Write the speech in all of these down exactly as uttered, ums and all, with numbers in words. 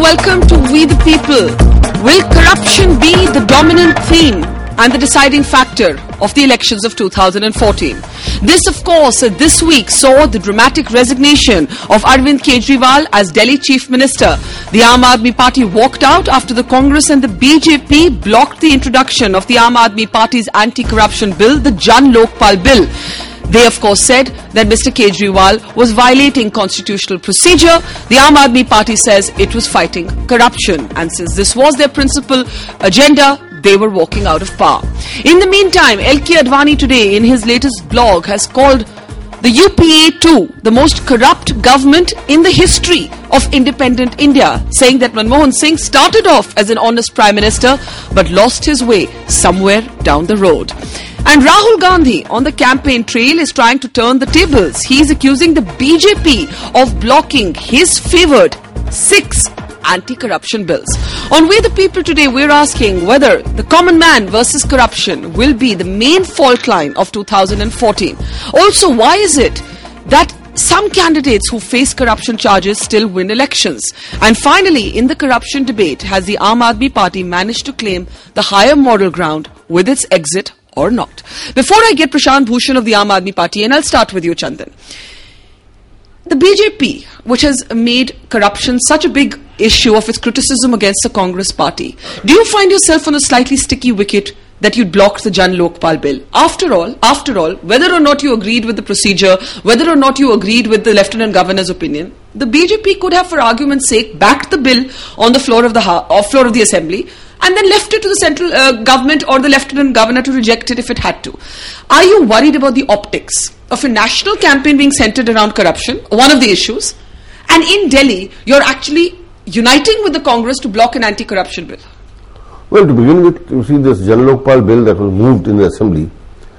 welcome to We the People. Will corruption be the dominant theme and the deciding factor of the elections of two thousand fourteen? This, of course, uh, this week saw the dramatic resignation of Arvind Kejriwal as Delhi Chief Minister. The Aam Aadmi Party walked out after the Congress and the B J P blocked the introduction of the Aam Aadmi Party's anti-corruption bill, the Jan Lokpal Bill. They, of course, said that Mister Kejriwal was violating constitutional procedure. The Aam Aadmi Party says it was fighting corruption. And since this was their principal agenda, they were walking out of power. In the meantime, L K Advani today, in his latest blog, has called the U P A two the most corrupt government in the history of independent India, saying that Manmohan Singh started off as an honest Prime Minister but lost his way somewhere down the road. And Rahul Gandhi on the campaign trail is trying to turn the tables. He is accusing the B J P of blocking his favoured six anti-corruption bills. On We the People today, we're asking whether the common man versus corruption will be the main fault line of two thousand fourteen. Also, why is it that some candidates who face corruption charges still win elections? And finally, in the corruption debate, has the Aam Aadmi Party managed to claim the higher moral ground with its exit or not? Before I get Prashant Bhushan of the Aam Aadmi Party, and I'll start with you, Chandan. The B J P, which has made corruption such a big issue of its criticism against the Congress party, do you find yourself on a slightly sticky wicket that you blocked the Jan Lokpal bill? After all, after all, whether or not you agreed with the procedure, whether or not you agreed with the Lieutenant Governor's opinion, the B J P could have, for argument's sake, backed the bill on the floor of the uh, floor of the Assembly and then left it to the central uh, government or the Lieutenant Governor to reject it if it had to. Are you worried about the optics of a national campaign being centered around corruption, one of the issues, and in Delhi, you're actually uniting with the Congress to block an anti-corruption bill? Well, to begin with, you see, this Jan Lokpal bill that was moved in the Assembly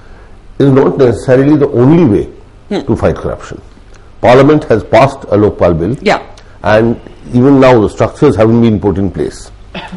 is not necessarily the only way hmm. to fight corruption. Parliament has passed a Lokpal bill, yeah. and even now the structures haven't been put in place.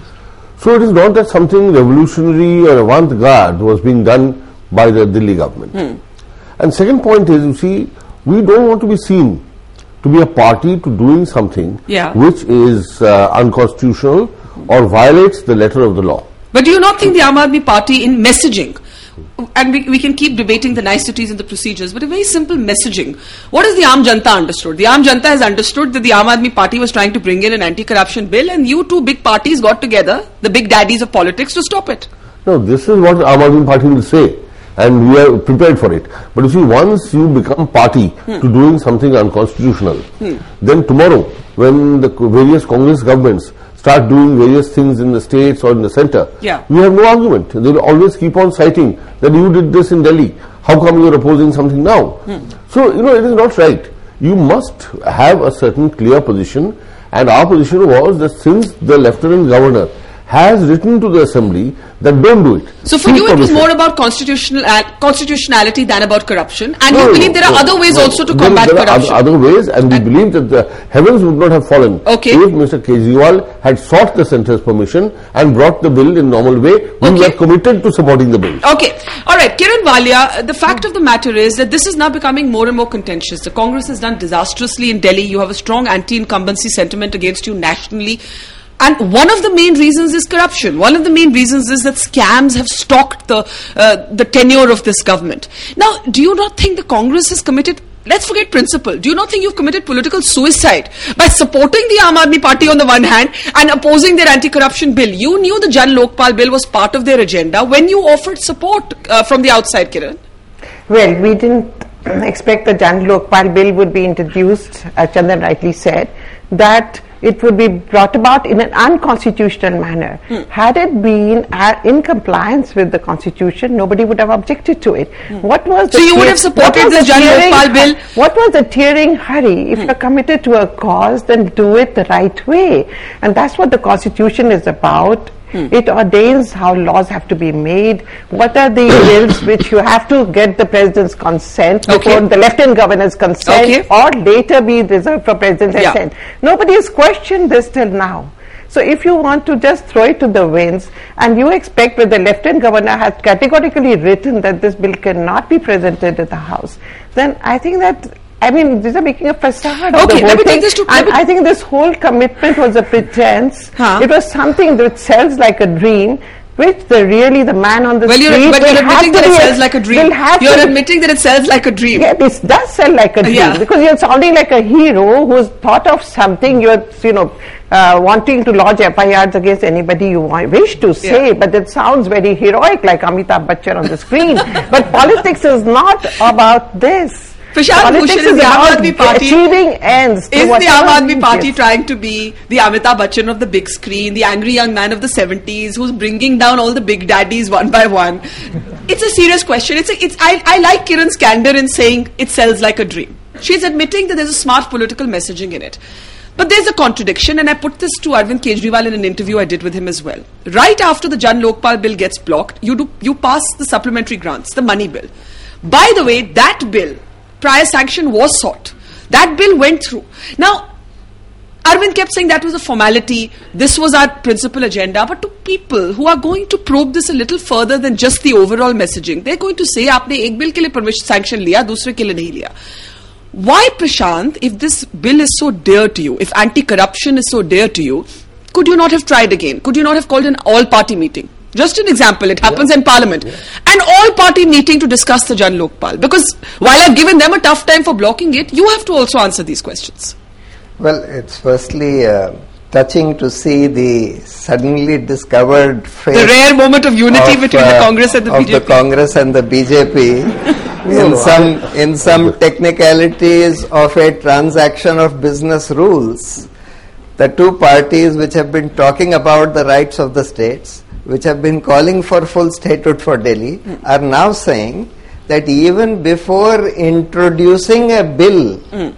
So it is not that something revolutionary or avant-garde was being done by the Delhi government. Hmm. And second point is, you see, we don't want to be seen to be a party to doing something yeah. which is uh, unconstitutional or violates the letter of the law. But do you not think the Aam Aadmi Party in messaging, and we, we can keep debating the niceties and the procedures, but a very simple messaging, what has the Aam Janta understood? The Aam Janta has understood that the Aam Aadmi Party was trying to bring in an anti-corruption bill, and you two big parties got together, the big daddies of politics, to stop it. No, this is what the Aam Aadmi Party will say, and we are prepared for it. But you see, once you become party hmm. to doing something unconstitutional, hmm. then tomorrow, when the various Congress governments start doing various things in the states or in the centre, yeah. we have no argument. They will always keep on citing that you did this in Delhi. How come you are opposing something now? Hmm. So, you know, it is not right. You must have a certain clear position, and our position was that since the Lieutenant Governor has written to the Assembly that don't do it. So for you it was more about constitutional uh, constitutionality than about corruption, and no, you believe there are no, other ways no, also to there combat there corruption. Are other ways, and we and believe that the heavens would not have fallen okay. if Mister Kejriwal had sought the centre's permission and brought the bill in normal way. We okay. were committed to supporting the bill. Okay. All right. Kiran Walia, the fact of the matter is that this is now becoming more and more contentious. The Congress has done disastrously in Delhi. You have a strong anti-incumbency sentiment against you nationally. And one of the main reasons is corruption. One of the main reasons is that scams have stalked the uh, the tenure of this government. Now, do you not think the Congress has committed, let's forget principle, do you not think you've committed political suicide by supporting the Aam Aadmi Party on the one hand and opposing their anti-corruption bill? You knew the Jan Lokpal bill was part of their agenda when you offered support uh, from the outside, Kiran. Well, we didn't expect the Jan Lokpal bill would be introduced, as Chandan rightly said, that it would be brought about in an unconstitutional manner. Hmm. Had it been uh, in compliance with the Constitution, nobody would have objected to it. Hmm. What was the so you would have supported the Jan Lokpal bill? What was the tearing hurry? If hmm. you're committed to a cause, then do it the right way. And that's what the Constitution is about. Hmm. It ordains how laws have to be made, what are the bills which you have to get the President's consent okay. before the Lieutenant Governor's consent okay. or later be reserved for President's yeah. consent. Nobody has questioned this till now. So if you want to just throw it to the winds and you expect that the Lieutenant Governor has categorically written that this bill cannot be presented to the House, then I think that I mean, these are making a facade Okay, of the whole let me take thing. this to- And let me- I think this whole commitment was a pretense. Huh? It was something that sells like a dream, which the really the man on the Well, street you're, but will you're have admitting to that it be a- sells like a dream. will have You're to- admitting that it sells like a dream. Yeah, this does sell like a dream Yeah. because you're sounding like a hero who's thought of something. You're, you know, uh, wanting to lodge F I Rs against anybody you want, wish to say, Yeah. but it sounds very heroic, like Amitabh Bachchan on the screen. But politics is not about this. Prashant Politics Bhushan is is the Aam about Aadmi Party. achieving ends. to Is the whatever Aam Aadmi means, Party yes. trying to be the Amitabh Bachchan of the big screen, the angry young man of the seventies who's bringing down all the big daddies one by one? It's a serious question. It's a, it's, I, I like Kiran's candor in saying it sells like a dream. She's admitting that there's a smart political messaging in it. But there's a contradiction, and I put this to Arvind Kejriwal in an interview I did with him as well. Right after the Jan Lokpal bill gets blocked, you, do, you pass the supplementary grants, the money bill. By the way, that bill, prior sanction was sought. That bill went through. Now, Arvind kept saying that was a formality, this was our principal agenda, but to people who are going to probe this a little further than just the overall messaging, they're going to say, aapne ek bill ke liye permission sanction liya, dusre ke liye nahi liya. Why, Prashant, if this bill is so dear to you, if anti-corruption is so dear to you, could you not have tried again? Could you not have called an all-party meeting? Just an example, it happens yeah. in Parliament. Yeah. An all-party meeting to discuss the Jan Lokpal. Because while I've given them a tough time for blocking it, you have to also answer these questions. Well, it's firstly uh, touching to see the suddenly discovered face. The rare moment of unity of, between uh, the Congress and the of B J P. the Congress and the B J P in some in some technicalities of a transaction of business rules. The two parties which have been talking about the rights of the states, which have been calling for full statehood for Delhi, mm. are now saying that even before introducing a bill mm.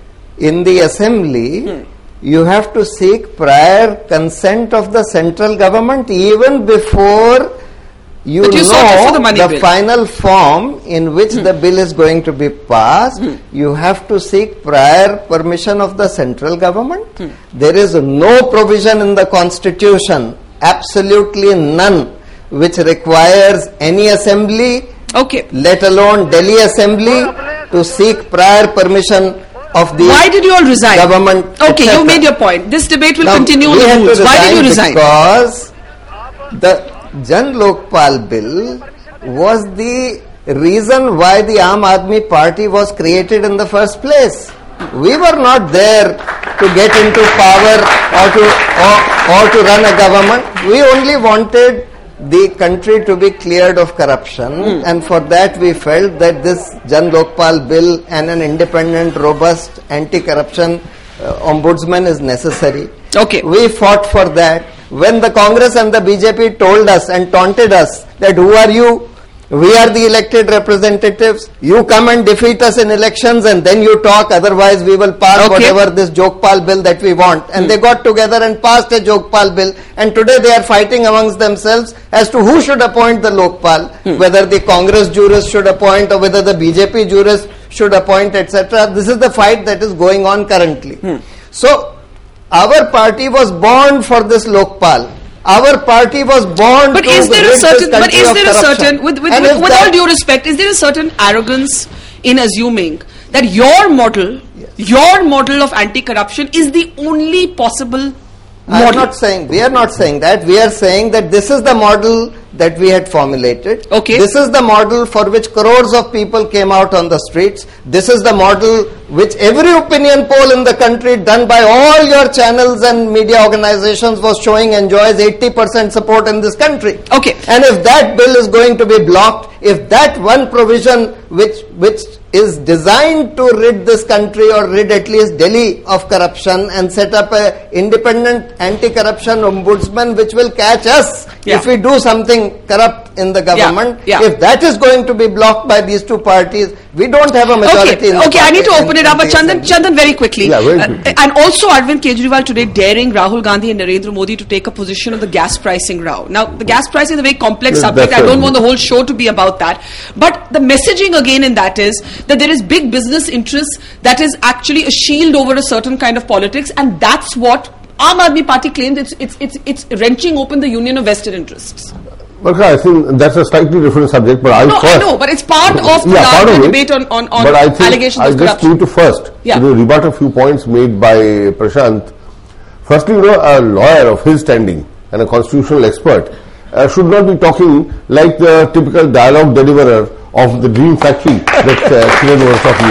in the assembly, mm. you have to seek prior consent of the central government even before you, you know the, the bill. final form in which mm. the bill is going to be passed. Mm. You have to seek prior permission of the central government. Mm. There is no provision in the constitution, absolutely none, which requires any assembly, okay. let alone Delhi assembly, to seek prior permission of the Why did you all resign? Government. Okay, you made your point. This debate will now, continue on the rules. Why did you resign? Because the Jan Lokpal bill was the reason why the Aam Aadmi Party was created in the first place. We were not there to get into power or to or, or to run a government. We only wanted the country to be cleared of corruption, mm. and for that we felt that this Jan Lokpal bill and an independent, robust anti-corruption uh, ombudsman is necessary. Okay. We fought for that. When the Congress and the B J P told us and taunted us that who are you? We are the elected representatives. You come and defeat us in elections and then you talk, otherwise we will pass okay. whatever this Jokpal bill that we want. And mm. they got together and passed a Jokpal bill, and today they are fighting amongst themselves as to who should appoint the Lokpal, mm. whether the Congress jurist should appoint or whether the B J P jurist should appoint, et cetera. This is the fight that is going on currently. Mm. So, our party was born for this Lokpal. Our party was born but to is there a certain but is there a certain with with, with, with all due respect, is there a certain arrogance in assuming that your model yes. your model of anti-corruption is the only possible model? I am not saying we are not saying that. We are saying that this is the model that we had formulated. Okay. This is the model for which crores of people came out on the streets. This is the model which every opinion poll in the country done by all your channels and media organizations was showing enjoys eighty percent support in this country. Okay. And if that bill is going to be blocked, if that one provision which which is designed to rid this country or rid at least Delhi of corruption and set up a independent anti-corruption ombudsman which will catch us yeah. if we do something corrupt in the government, yeah. Yeah. if that is going to be blocked by these two parties, we don't have a majority okay. in the Okay, I need to open it up, but Chandan, Chandan, very quickly. Yeah, very quickly. Uh, and also Arvind Kejriwal today daring Rahul Gandhi and Narendra Modi to take a position on the gas pricing row. Now, the gas pricing is a very complex yes, subject. I right. don't want the whole show to be about that. But the messaging again in that is that there is big business interests that is actually a shield over a certain kind of politics, and that's what Aam Aadmi Party claims it's, it's, it's, it's wrenching open the union of vested interests. Well, I think that's a slightly different subject, but I'll No, first, I know, but it's part of the yeah, part larger of it, debate on, on, on but I think allegations I of just corruption. need to first Yeah. you know, rebut a few points made by Prashant. Firstly, you know, a lawyer of his standing and a constitutional expert uh, should not be talking like the typical dialogue deliverer of the dream factory that uh, Kiran was talking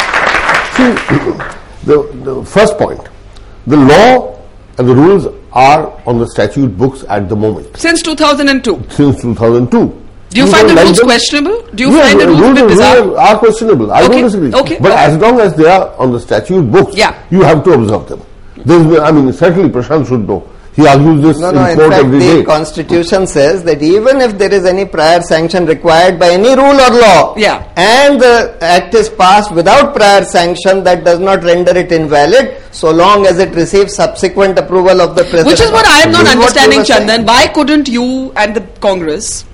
about. See, the, the first point, the law and the rules are on the statute books at the moment. Since two thousand two. Since two thousand two. Do you You find don't the like rules them? questionable? Do you Yes, find the uh, rules a bit and bizarre? rules are questionable. I Okay, don't disagree. okay, But okay. as long as they are on the statute books, Yeah. you have to observe them. There's no- I mean, certainly Prashant should know. He argues this No, in no, in court fact, every the day. constitution says that even if there is any prior sanction required by any rule or law, Yeah. and the act is passed without prior sanction, that does not render it invalid, so long as it receives subsequent approval of the president. Which is what I am not This is what you understanding, were saying. Chandan. Why couldn't you and the Congress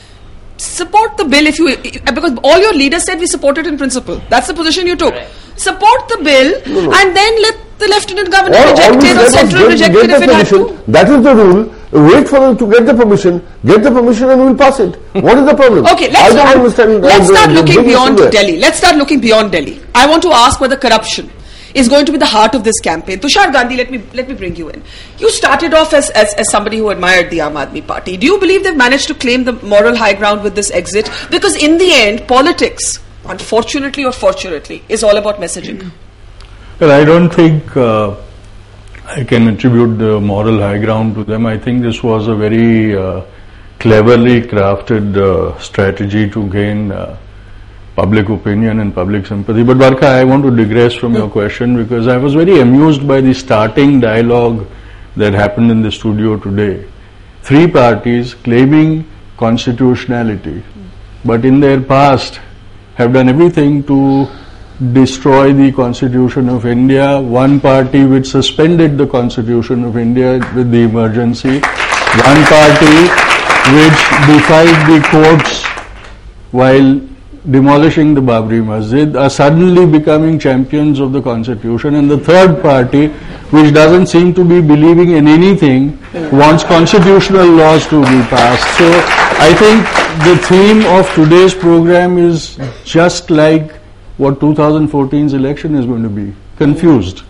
support the bill if you, because all your leaders said we support it in principle. That's the position you took. Support the bill and then let the Lieutenant Governor All- reject all we it or said was Central get- reject get it if the it had permission. to. That is the rule. Wait for them to get the permission. Get the permission and we'll pass it. What is the problem? Okay, I let's, don't understand. let's uh, start the- the looking big issue beyond there. Delhi. Let's start looking beyond Delhi. I want to ask whether corruption is going to be the heart of this campaign. Tushar Gandhi, let me let me bring you in. You started off as, as, as somebody who admired the Aam Aadmi Party. Do you believe they've managed to claim the moral high ground with this exit? Because in the end, politics, unfortunately or fortunately, is all about messaging. Well, I don't think uh, I can attribute the moral high ground to them. I think this was a very uh, cleverly crafted uh, strategy to gain uh, public opinion and public sympathy. But Barkha, I want to digress from your question because I was very amused by the starting dialogue that happened in the studio today. Three parties claiming constitutionality, but in their past have done everything to destroy the Constitution of India. One party which suspended the Constitution of India with the emergency. One party which defied the courts while demolishing the Babri Masjid are suddenly becoming champions of the Constitution. And the third party, which doesn't seem to be believing in anything, wants constitutional laws to be passed. So I think the theme of today's program is just like what two thousand fourteen's election is going to be. Confused.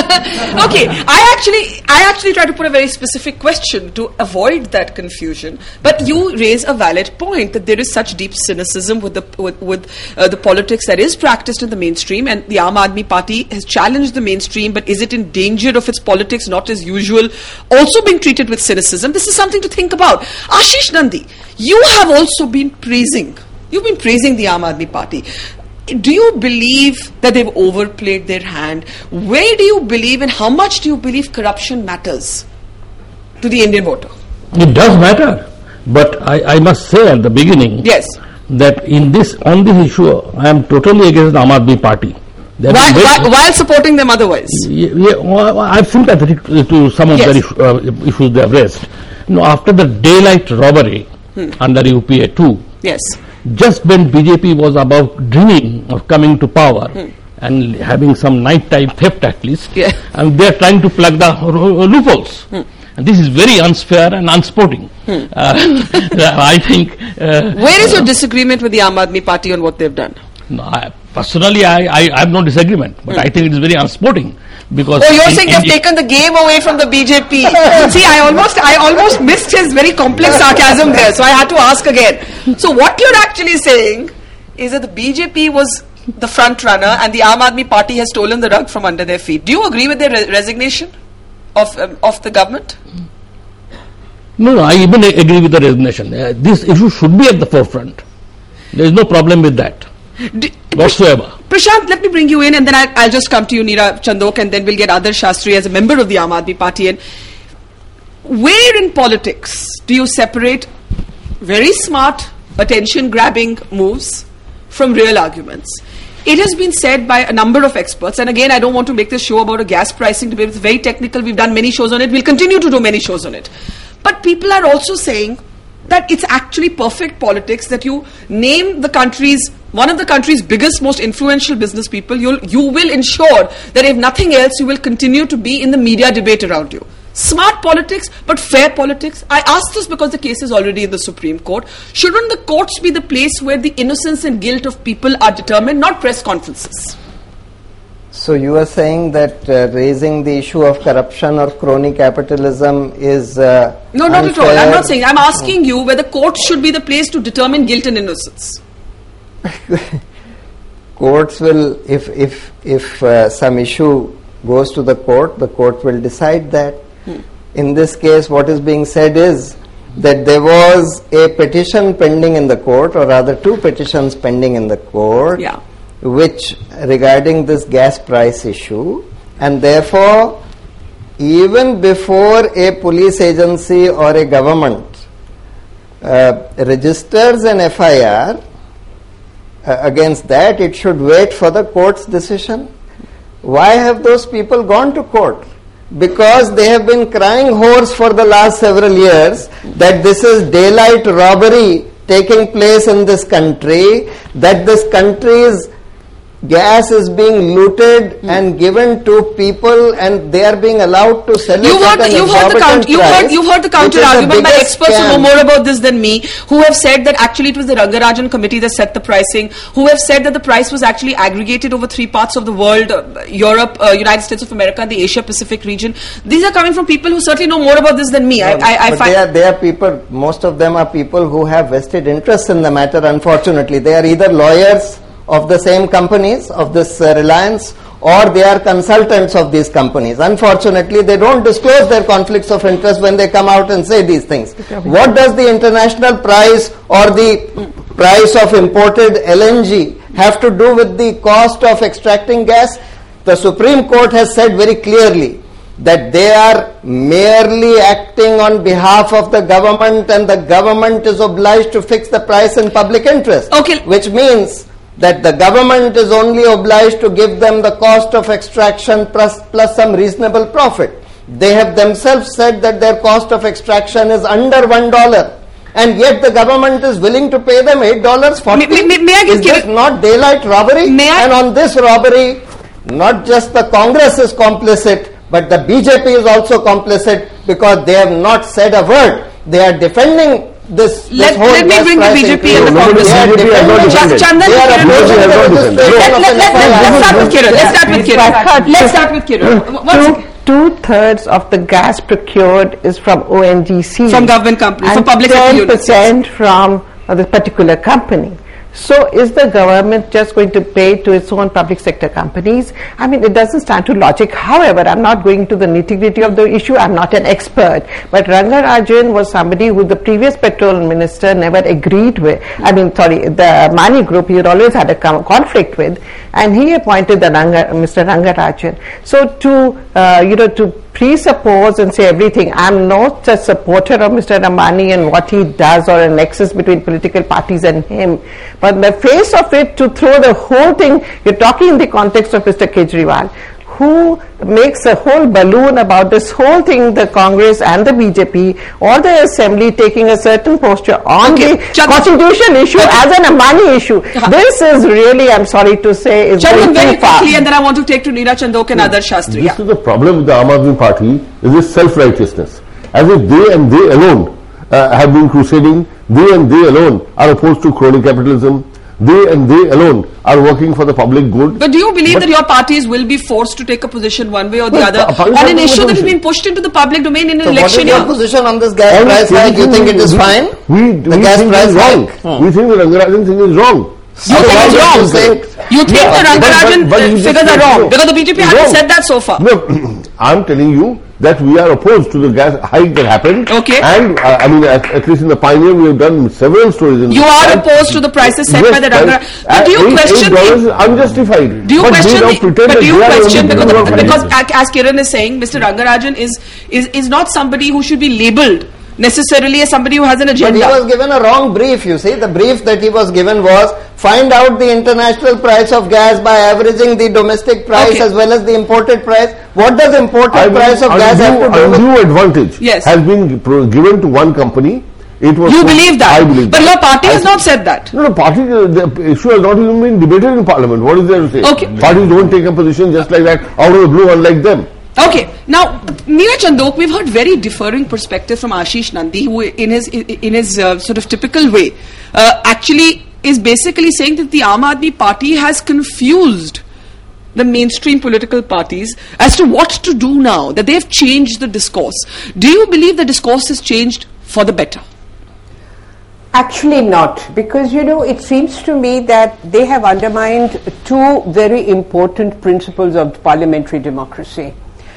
Okay, I actually, I actually try to put a very specific question to avoid that confusion. But you raise a valid point that there is such deep cynicism with the with, with uh, the politics that is practiced in the mainstream, and the Aam Aadmi Party has challenged the mainstream. But is it in danger of its politics, not as usual, also being treated with cynicism? This is something to think about. Ashish Nandi, you have also been praising. You've been praising the Aam Aadmi Party. Do you believe that they've overplayed their hand? Where do you believe and how much do you believe corruption matters to the Indian voter? It does matter, but I, I must say at the beginning Yes. that in this on this issue I am totally against the Aam Aadmi Party. They have While, been very- while, while supporting them otherwise? Yeah, yeah, well, I've sympathetic to to some of Yes. the issue, uh, issues they have raised. You know, after the daylight robbery under U P A two, Yes. just when B J P was about dreaming of coming to power and having some nighttime theft at least, Yeah. and they are trying to plug the ro- loopholes. And this is very unfair and unsporting. Uh, I think. Uh, Where is your disagreement with the Aam Aadmi Party on what they've done? no, I, personally, I, I, I have no disagreement, but I think it is very unsporting because. Oh, you're in- saying in- they've taken the game away from the B J P. See, I almost, I almost missed his very complex sarcasm there, so I had to ask again. So what you're actually saying is that the B J P was the front runner and the Aam Aadmi Party has stolen the rug from under their feet. Do you agree with their re- resignation of um, of the government? No, no, I even a- agree with the resignation. Uh, this issue should be at the forefront. There is no problem with that Do, whatsoever. Prashant, let me bring you in and then I'll, I'll just come to you, Neera Chandok, and then we'll get Adarsh Shastri as a member of the Aam Aadmi Party. And where in politics do you separate very smart, attention-grabbing moves from real arguments? It has been said by a number of experts, and again, I don't want to make this show about a gas pricing debate. It's very technical. We've done many shows on it. We'll continue to do many shows on it. But people are also saying that it's actually perfect politics that you name the country's, one of the country's biggest, most influential business people. You'll, you will ensure that if nothing else, you will continue to be in the media debate around you. Smart politics, but fair politics. I ask this because the case is already in the Supreme Court. Shouldn't the courts be the place where the innocence and guilt of people are determined, not press conferences? So you are saying that uh, raising the issue of corruption or crony capitalism is uh, No, not unfair. at all. I'm not saying. I'm asking you whether courts should be the place to determine guilt and innocence. Courts will, if if if uh, some issue goes to the court, the court will decide that. Hmm. In this case, what is being said is that there was a petition pending in the court, or rather two petitions pending in the court, Yeah. which regarding this gas price issue, and therefore even before a police agency or a government uh, registers an F I R uh, against that, it should wait for the court's decision. Why have those people gone to court? Because they have been crying hoarse for the last several years that this is daylight robbery taking place in this country, that this country's gas is being looted mm. and given to people, and they are being allowed to sell you it heard, at an you heard the counter, you heard, you heard the counter argument by experts scam. who know more about this than me, who have said that actually it was the Rangarajan committee that set the pricing, who have said that the price was actually aggregated over three parts of the world, uh, Europe, uh, United States of America, and the Asia Pacific region. These are coming from people who certainly know more about this than me. No, I, I, I but find they are, they are people, most of them are people who have vested interests in the matter, unfortunately. They are either lawyers of the same companies, of this uh, Reliance, or they are consultants of these companies. Unfortunately, they don't disclose their conflicts of interest when they come out and say these things. What does the international price or the price of imported L N G have to do with the cost of extracting gas? The Supreme Court has said very clearly that they are merely acting on behalf of the government, and the government is obliged to fix the price in public interest. Okay. Which means that the government is only obliged to give them the cost of extraction plus, plus some reasonable profit. They have themselves said that their cost of extraction is under one dollar, and yet the government is willing to pay them eight dollars forty. May, may, may I is this not daylight robbery? May I? And on this robbery, not just the Congress is complicit, but the B J P is also complicit, because they have not said a word. They are defending this, this let, whole let me bring the B J P and the Congress. Chandan, let's start with Kiran. Let's start with Kiran. Two-thirds of the gas procured is from O N G C. From government companies, from public sector units. ten percent from uh, the particular company. So is the government just going to pay to its own public sector companies? I mean, it doesn't stand to logic. However, I'm not going to the nitty-gritty of the issue. I'm not an expert. But Rangarajan was somebody who the previous petroleum minister never agreed with. I mean, sorry, the Mani group, he had always had a conflict with. And he appointed the Ranga, Mister Rangarajan. So to, uh, you know, to presuppose and say everything, I'm not a supporter of Mister Ramani and what he does, or a nexus between political parties and him. But in the face of it, to throw the whole thing, you're talking in the context of Mister Kejriwal, who makes a whole balloon about this whole thing, the Congress and the B J P or the Assembly taking a certain posture on okay. the Chandan. Constitution issue okay. as an Ambani issue. Uh-huh. This is really, I'm sorry to say, is Chandan, going very too far. quickly, and then I want to take to Neera Chandok and yeah. Adarsh Shastri. This yeah. is the problem with the Aam Aadmi Party, is this self-righteousness. As if they and they alone uh, have been crusading, they and they alone are opposed to crony capitalism, they and they alone are working for the public good. But do you believe but that your parties will be forced to take a position one way or the well, other on an issue that has been pushed into the public domain in an so election year? What is your position on this gas price hike? You think it is fine? We, the we gas think price is wrong. Hmm. We think the Rangarajan thing is wrong. You think it's wrong? You think yeah, the Rangarajan but, but, but figures are wrong? no, because the B J P hasn't wrong. said that so far. No, I'm telling you that we are opposed to the gas hike that happened. Okay. And uh, I mean, at, at least in the Pioneer, we have done several stories. In you are opposed to the prices set yes, by the Rangarajan. But do you eight, question eight dollars is unjustified. Do you but question? The, but do you question because, the, because as Kiran is saying, Mister Rangarajan is is is not somebody who should be labelled necessarily as somebody who has an agenda. But he was given a wrong brief, you see. The brief that he was given was find out the international price of gas by averaging the domestic price okay. as well as the imported price. What does imported I mean, price of gas have to do with? Undue advantage yes. has been given to one company. It was you so believe that? I believe but that. your party I has not said that. No, no, party, uh, the issue has not even been debated in Parliament. What is there to say? Okay. Parties don't take a position just like that out of the blue, unlike them. Okay, now Neera Chandok, we've heard very differing perspective from Ashish Nandy, who in his in his uh, sort of typical way uh, actually is basically saying that the Aam Aadmi Party has confused the mainstream political parties as to what to do now, that they have changed the discourse. Do you believe the discourse has changed for the better? Actually not, because you know, it seems to me that they have undermined two very important principles of parliamentary democracy.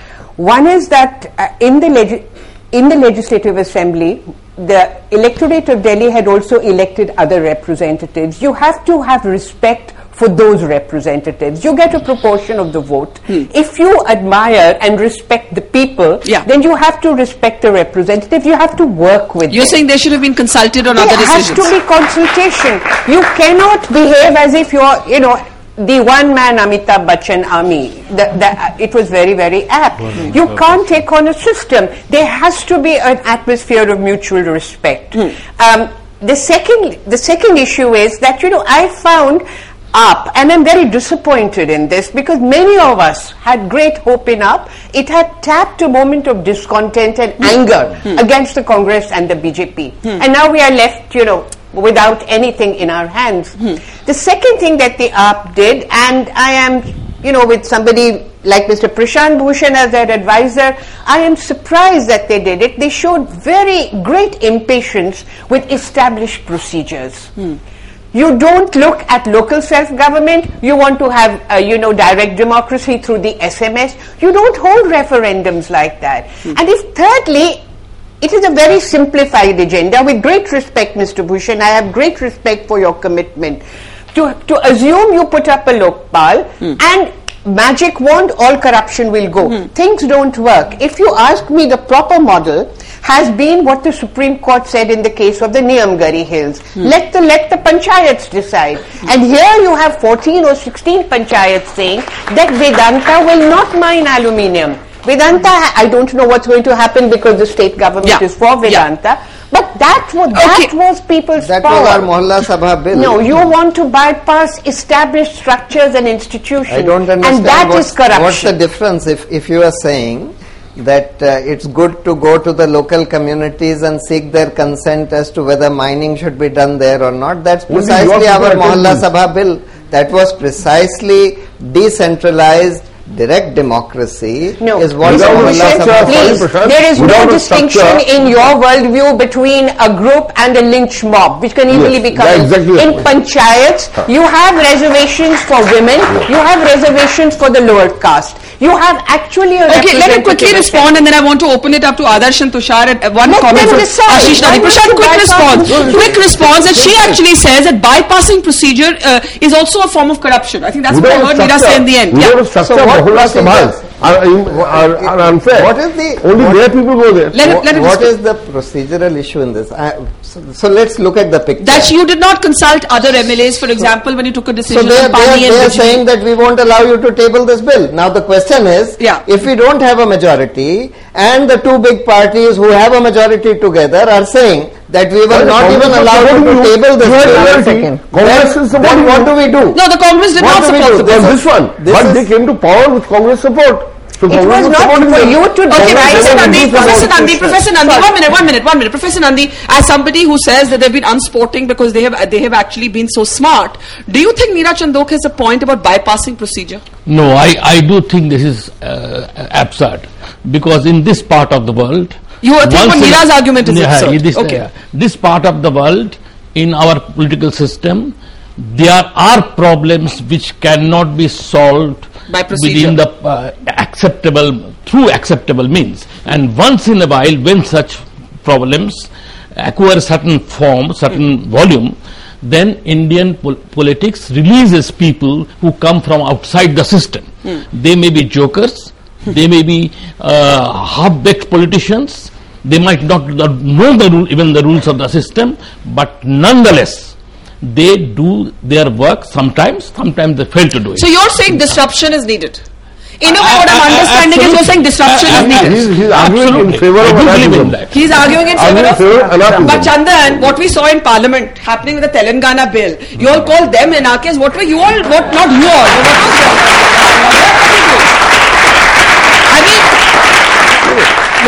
One is that uh, in the legi- in the Legislative Assembly, the electorate of Delhi had also elected other representatives. You have to have respect for those representatives. You get a proportion of the vote. Hmm. If you admire and respect the people, yeah. then you have to respect the representatives. You have to work with You're them. saying they should have been consulted on there other decisions. There has to be consultation. You cannot behave as if you're, you know, the one-man Amitabh Bachchan army. The, the, uh, it was very, very apt. Mm-hmm. You can't take on a system. There has to be an atmosphere of mutual respect. Mm. Um, the second, the second issue is that, you know, I found up, and I'm very disappointed in this because many of us had great hope in up. It had tapped a moment of discontent and mm. anger mm. against the Congress and the B J P. Mm. And now we are left, you know, without anything in our hands. Hmm. The second thing that the A A P did, and I am, you know, with somebody like Mister Prashant Bhushan as their advisor, I am surprised that they did it. They showed very great impatience with established procedures. Hmm. You don't look at local self-government. You want to have, uh, you know, direct democracy through the S M S. You don't hold referendums like that. Hmm. And if thirdly, it is a very simplified agenda. With great respect, Mister Bhushan, I have great respect for your commitment. To, to assume you put up a Lokpal mm. and magic wand, all corruption will go. Mm. Things don't work. If you ask me, the proper model has been what the Supreme Court said in the case of the Niyamgari Hills. Mm. Let the let the panchayats decide. Mm. And here you have fourteen or sixteen panchayats saying that Vedanta will not mine aluminium. Vedanta, I don't know what's going to happen because the state government yeah. is for Vedanta. Yeah. But that was, okay. that was people's that power. That was our Mohalla Sabha bill. No, you want to bypass established structures and institutions. I don't understand. And that what's, is corruption. What's the difference if, if you are saying that uh, it's good to go to the local communities and seek their consent as to whether mining should be done there or not? That's precisely our Mohalla Sabha bill. That was precisely decentralized. Direct democracy no. is what please, there is no distinction in your worldview between a group and a lynch mob, which can easily yes, become exactly in panchayats. Huh. You have reservations for women. Yes. You have reservations for the lower caste. You have actually a okay. Let me quickly respond, and then I want to open it up to Adarsh and Tushar. At one let comment from Ashish Nandy. Prashant, quick response. Quick response. That she actually says that bypassing procedure uh, is also a form of corruption. I think that's what I heard Neera say in the end. Yeah. So what Sabhas are, are, are unfair. What is the only what, their people go there? Let it, let it what is the procedural issue in this? I, so, so let's look at the picture. That you did not consult other M L As, for example, so, when you took a decision. So they, on Pani they, and they are Bijli. saying that we won't allow you to table this bill. Now the question is, yeah. if we don't have a majority and the two big parties who have a majority together are saying that we will not even allow you to table this bill, Congress is then what do we do? No, the Congress did what not support the bill. This one, this but they came to power with Congress support. So it was not for you to okay, Professor Nandy, Professor Nandy, Professor Nandy, one minute, one minute, one minute. Professor Nandy, as somebody who says that they've been unsporting because they have they have actually been so smart, do you think Neera Chandok has a point about bypassing procedure? No, I, I do think this is uh, absurd, because in this part of the world, you think what Neera's argument is yeah, absurd. This, okay. uh, this part of the world, in our political system, there are problems which cannot be solved by procedure. within the uh, acceptable, through acceptable means. And once in a while, when such problems acquire certain form, certain mm. volume, then Indian pol- politics releases people who come from outside the system. Mm. They may be jokers, they may be uh, half-baked politicians, they might not know the rule, even the rules of the system, but nonetheless, they do their work sometimes, sometimes they fail to do it. So you're saying disruption is needed? In a way, what I'm understanding is you're saying disruption is needed. He's, he's arguing in favor of anarchism. He's arguing in favor of anarchism. But Chandan, what we saw in Parliament happening with the Telangana bill, you all call them anarchists. What were you all, what, not you all, what was that? I mean,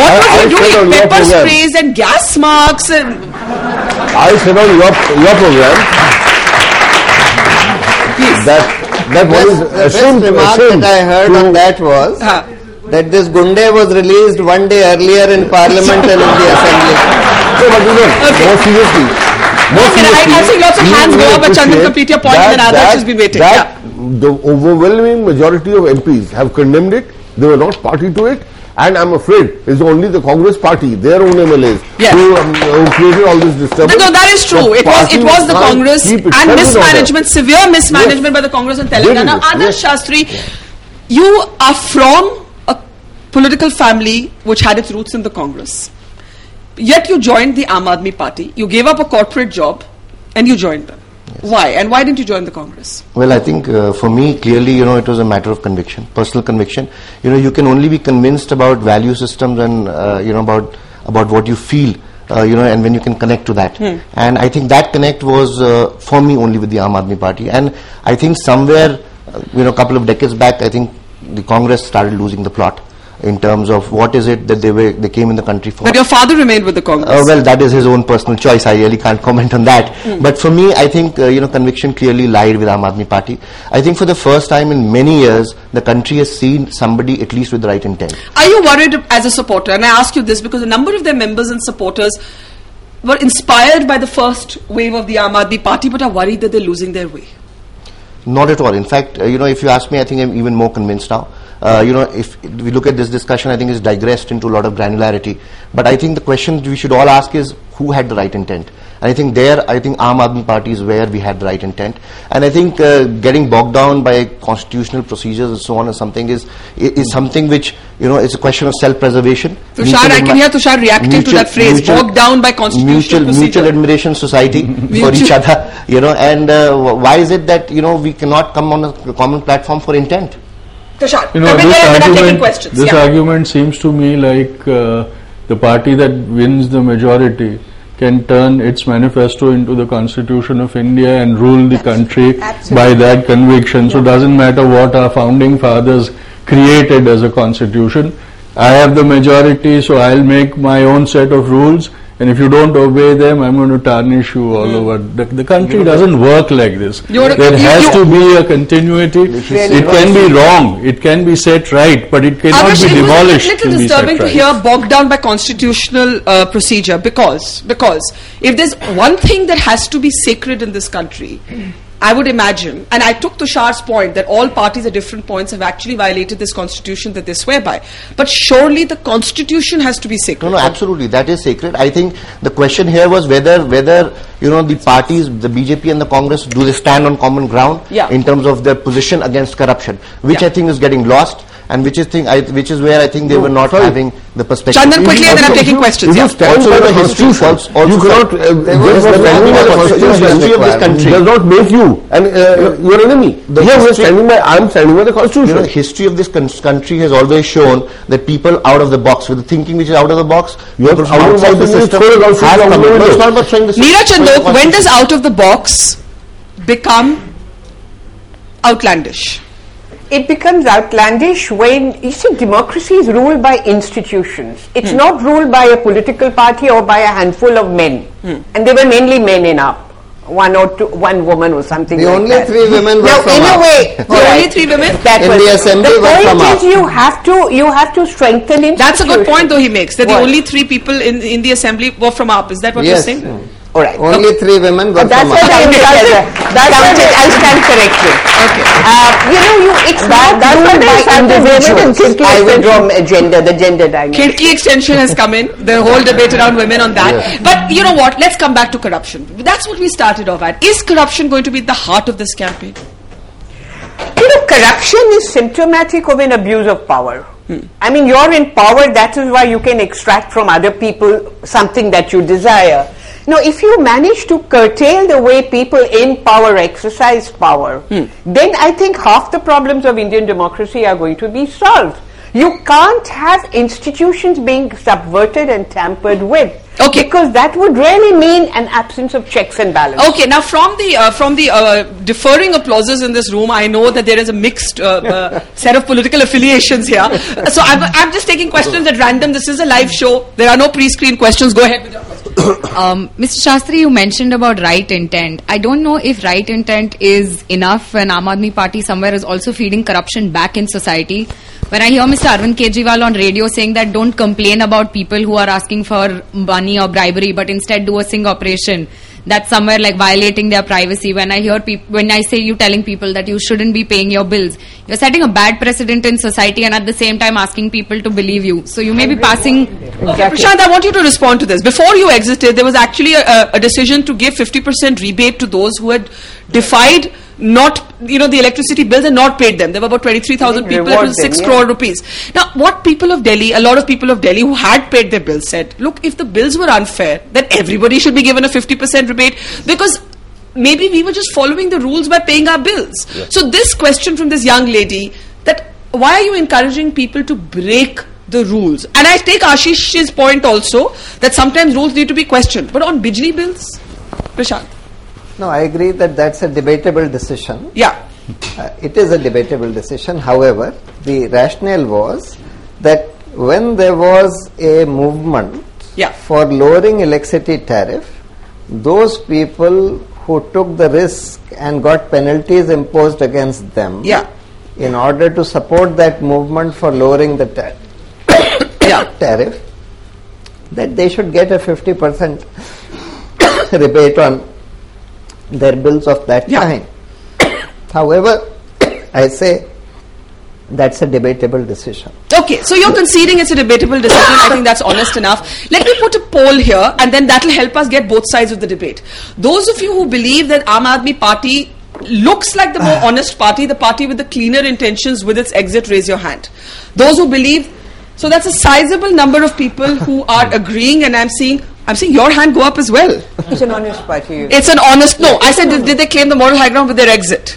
What I- was I he said on doing? your Pepper program. sprays and gas marks and... I said on your, your program that, that one is The best ashamed, remark ashamed that I heard to- on that was Huh. that this Gunde was released one day earlier in Parliament and in the Assembly. No, but you know, Okay. more seriously, more Okay, I- seriously, I see lots of you hands go will up, but Chandan, appreciate complete your point, that- and then others that- has been waiting. That the overwhelming majority of M Ps have condemned it. They were not party to it. And I'm afraid it's only the Congress party, their own M L As, Yes. who, um, who created all this disturbance. No, that is true. The It was party it was the can't Congress keep and itself in order. mismanagement, severe mismanagement Yes. by the Congress in Very Telangana. good, Adarsh yes. Shastri, you are from a political family which had its roots in the Congress. Yet you joined the Aam Aadmi Party. You gave up a corporate job and you joined them. Why? And why didn't you join the Congress? Well, I think uh, for me, clearly, you know, it was a matter of conviction, personal conviction. You know, you can only be convinced about value systems and, uh, you know, about about what you feel, uh, you know, and when you can connect to that. Hmm. And I think that connect was, uh, for me, only with the Aam Aadmi Party. And I think somewhere, uh, you know, a couple of decades back, I think the Congress started losing the plot in terms of what is it that they were they came in the country for. But your father remained with the Congress. Uh, well, that is his own personal choice. I really can't comment on that. Mm. But for me, I think uh, you know, conviction clearly lied with Aam Aadmi Party. I think for the first time in many years, the country has seen somebody at least with the right intent. Are you worried as a supporter? And I ask you this because a number of their members and supporters were inspired by the first wave of the Aam Aadmi Party, but are worried that they're losing their way. Not at all. In fact, uh, you know, if you ask me, I think I'm even more convinced now. Uh, you know, if we look at this discussion, I think it's digressed into a lot of granularity. But I think the question we should all ask is, who had the right intent? And I think there, I think Aam Aadmi Party is where we had the right intent. And I think uh, getting bogged down by constitutional procedures and so on and something is is something which, you know, it's a question of self-preservation. Tushar, Mutual I can admi- hear Tushar reacting to mutual- that phrase, mutual- bogged down by constitutional mutual, procedure. mutual admiration society for Mutual- each other, you know, and uh, why is it that, you know, we cannot come on a common platform for intent? Tushar, You know, come in this here and then I'm taking argument, questions. this Yeah. argument seems to me like uh, the party that wins the majority can turn its manifesto into the Constitution of India and rule the country by that conviction. So it doesn't matter what our founding fathers created as a constitution. I have the majority, so I'll make my own set of rules. And if you don't obey them, I'm going to tarnish you all over. The, the country doesn't work like this. You're- There you- has you- to be a continuity. It can be wrong. It can be set right, but it cannot Adarsh, be it was demolished. a little to be disturbing set to right. hear bogged down by constitutional uh, procedure because because if there's one thing that has to be sacred in this country, I would imagine, and I took Tushar's point that all parties at different points have actually violated this constitution that they swear by. But surely the constitution has to be sacred. No, no, absolutely. That is sacred. I think the question here was whether, whether you know, the parties, the B J P and the Congress, do they stand on common ground Yeah. in terms of their position against corruption, which Yeah. I think is getting lost, and which is thing, I, which is where I think they No, were not sorry. having the perspective. Chandan, quickly, and then I'm Also, taking if you- questions. If Yeah. you stand Also by the the history, Constitution, also- also you cannot, uh, there was just no standing by the history Constitution of this country. does not make you an, uh, your enemy. The Here we are history- standing by, I am standing by the You know, Constitution. the history of this con- country has always shown that people out of the box, with the thinking which is out of the box, You have people out of the outside box the means system throw the have Constitution come out the in. No, window. it's not about throwing the Meera system- Chandok, throwing the when does Constitution. out of the box become outlandish? It becomes outlandish when, you see, democracy is ruled by institutions. It's not ruled by a political party or by a handful of men. And they were mainly men in up. One or two, one woman or something The like only that. three women were Now, from in a up. way, The all only right, three women? that In was- the assembly the were point from is up. you have to, you have to strengthen institutions. That's a good point, though, he makes, that the What? only three people in, in the assembly were from A P. Is that what Yes. you're saying? All right. Only three women were But that's from what up. I insulted. That's what I stand corrected. Okay. Uh, you know, you, it's not that's ruled what I by insulted individuals. women in Kirti I withdraw extension. m- gender, the gender dimension. Kirti extension has come in. The whole debate around women on that. But you know what? Let's come back to corruption. That's what we started off at. Is corruption going to be at the heart of this campaign? You know, corruption is symptomatic of an abuse of power. I mean, you're in power, that is why you can extract from other people something that you desire. Now, if you manage to curtail the way people in power exercise power, then I think half the problems of Indian democracy are going to be solved. You can't have institutions being subverted and tampered with. Okay. Because that would really mean an absence of checks and balances. Okay, now from the uh, from the uh, deferring applauses in this room, I know that there is a mixed uh, uh, set of political affiliations here. So I'm, I'm just taking questions at random. This is a live show. There are no pre-screened questions. Go ahead with your question. Um, Mister Shastri, you mentioned about right intent. I don't know if right intent is enough when Aam Aadmi Party somewhere is also feeding corruption back in society. When I hear Mister Arvind Kejriwal on radio saying that don't complain about people who are asking for money or bribery, but instead do a sting operation, that's somewhere like violating their privacy. When I hear people, when I say you telling people that you shouldn't be paying your bills, you're setting a bad precedent in society and at the same time asking people to believe you. So you may be passing... Okay, Prashant, I want you to respond to this. Before you exited, there was actually a, a decision to give fifty percent rebate to those who had defied not, you know, the electricity bills and not paid them. There were about twenty-three thousand people, it was six crore rupees. Now, what people of Delhi, a lot of people of Delhi who had paid their bills said, look, if the bills were unfair, then everybody should be given a fifty percent rebate because maybe we were just following the rules by paying our bills. Yeah. So this question from this young lady, that why are you encouraging people to break the rules? And I take Ashish's point also, that sometimes rules need to be questioned. But on Bijli bills, Prashant? No, I agree that that's a debatable decision. Yeah. Uh, it is a debatable decision. However, the rationale was that when there was a movement yeah. for lowering electricity tariff, those people who took the risk and got penalties imposed against them yeah. in order to support that movement for lowering the ta- yeah. tariff, that they should get a fifty percent rebate on their bills of that yeah. kind. However, I say that's a debatable decision. Okay, so you're conceding it's a debatable decision. I think that's honest enough. Let me put a poll here and then that will help us get both sides of the debate. Those of you who believe that Aam Aadmi Party looks like the more honest party, the party with the cleaner intentions with its exit, raise your hand. Those who believe, so that's a sizable number of people who are agreeing, and I'm seeing I'm seeing your hand go up as well. It's an honest party. It's an honest, no, I said did, did they claim the moral high ground with their exit?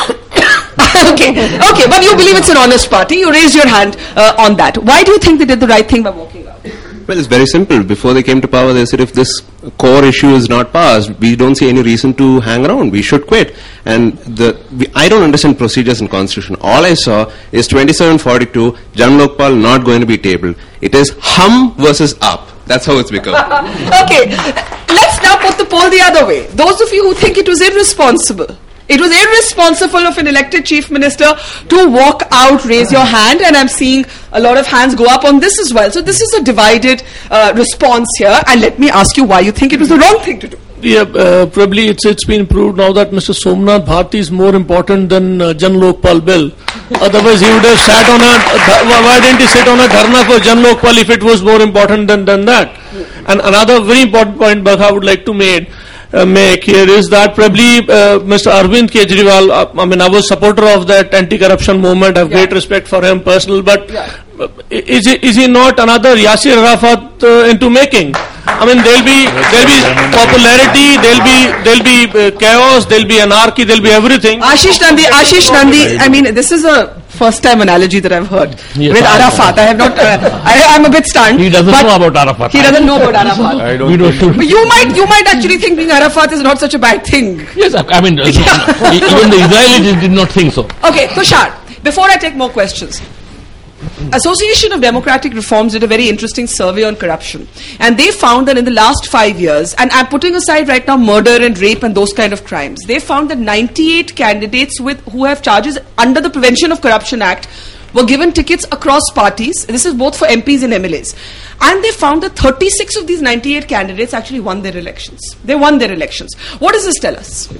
okay, okay, but you believe it's an honest party. You raised your hand uh, on that. Why do you think they did the right thing by walking out? Well, it's very simple. Before they came to power, they said if this core issue is not passed, we don't see any reason to hang around. We should quit. And the we, I don't understand procedures in constitution. All I saw is twenty-seven forty-two, Jan Lokpal not going to be tabled. It is hum versus up. That's how it's become. Okay, let's now put the poll the other way. Those of you who think it was irresponsible, it was irresponsible of an elected chief minister to walk out, raise your hand, and I'm seeing a lot of hands go up on this as well. So this is a divided uh, response here, and let me ask you why you think it was the wrong thing to do. Yeah, uh, probably it's it's been proved now that Mister Somnath Bharti is more important than uh, Jan Lokpal bill. Otherwise, he would have sat on a. Uh, why didn't he sit on a dharna for Jan Lokpal if it was more important than, than that? And another very important point, but I would like to make uh, make here is that probably uh, Mister Arvind Kejriwal. Uh, I mean, I was supporter of that anti-corruption movement. I have yeah. great respect for him personal, but yeah. uh, is he is he not another Yasir Arafat uh, into making? I mean, there'll be there'll be popularity, there'll be there'll be uh, chaos, there'll be anarchy, there'll be everything. Ashish Nandi, Ashish Nandi. I mean, this is a first-time analogy that I've heard yes, with Arafat. I have not. Uh, I, I'm a bit stunned. He doesn't know about Arafat. He doesn't know about Arafat. I don't. don't but you might you might actually think being Arafat is not such a bad thing. Yes, I, I mean, uh, even the Israelis did not think so. Okay, Tushar. Before I take more questions. Association of Democratic Reforms did a very interesting survey on corruption, and they found that in the last five years, and I'm putting aside right now murder and rape and those kind of crimes, they found that ninety-eight candidates with who have charges under the Prevention of Corruption Act were given tickets across parties. This is both for M Ps and M L As. And they found that thirty-six of these ninety-eight candidates actually won their elections. They won their elections. What does this tell us?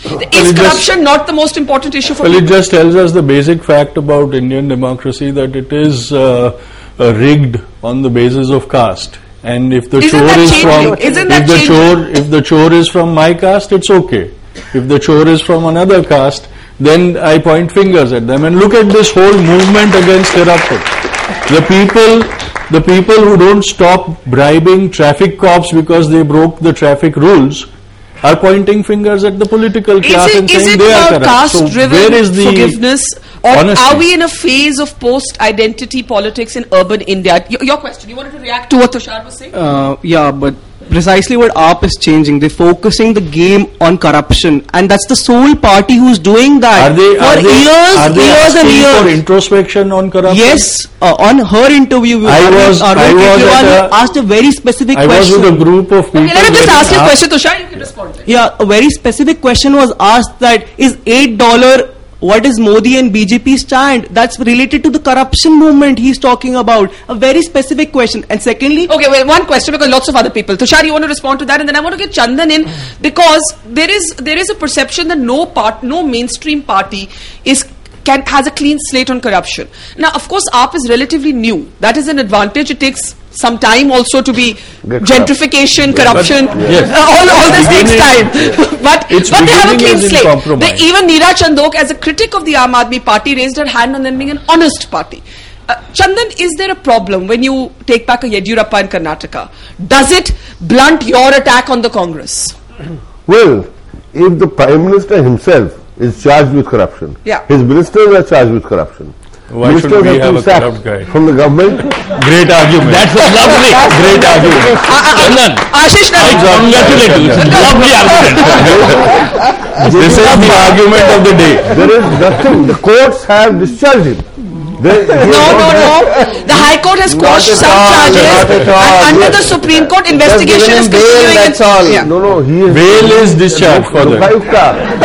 Is corruption not the most important issue for well, people? It just tells us the basic fact about Indian democracy, that it is uh, uh, rigged on the basis of caste. And if the Isn't chore that is changing? from Isn't if that the changing? chore if the chore is from my caste, it's okay. If the chore is from another caste, then I point fingers at them. And look at this whole movement against corruption. The people the people who don't stop bribing traffic cops because they broke the traffic rules are pointing fingers at the political class it, and saying they are corrupt. Caste-driven so where is the forgiveness, or honesty? Are we in a phase of post-identity politics in urban India? Y- your question, you wanted to react to what Tushar was saying? Uh, yeah, but precisely what A P is changing. They're focusing the game on corruption, and that's the sole party who's doing that Are they, for are they, years, are they years and asking years. for introspection on corruption? Yes, uh, on her interview, with I Arvind- was- I Arvind was Kejriwal at a- asked a very specific I was question. with a group of people. Okay, let me just getting ask you a asked- question, Tushar. You can respond. Yeah, a very specific question was asked that is eight dollar, what is Modi and B J P's stand? That's related to the corruption movement he's talking about. A very specific question. And secondly, Okay, well, one question because lots of other people. Tushar, you want to respond to that, and then I want to get Chandan in because there is there is a perception that no part, no mainstream party is can has a clean slate on corruption. Now, of course, A P is relatively new. That is an advantage. It takes some time also to be Get gentrification, corruption. yes. uh, all all this takes time. Beginning- but Its but they have a beginning clean is in slate. compromise. They, even Neera Chandok, as a critic of the Aam Aadmi Party, raised her hand on them being an honest party. Uh, Chandan, is there a problem when you take back a Yediyurappa in Karnataka? Does it blunt your attack on the Congress? Well, if the Prime Minister himself is charged with corruption, Yeah. his ministers are charged with corruption. Why should Ministers we have have to a sack corrupt guy? from the government. Great argument. That's a lovely, Great argument. Chandan, Ashish, I now, congratulate you. It's a lovely argument. This is the argument of the day. There is nothing. The courts have discharged him. They- he no, has no, not- no. The High Court has Not quashed at some all, charges, not at all. and under the Supreme Court, investigation given is him bail, continuing. that's all. Yeah. No, no, he is. Bail is discharged for that. Lokayukta,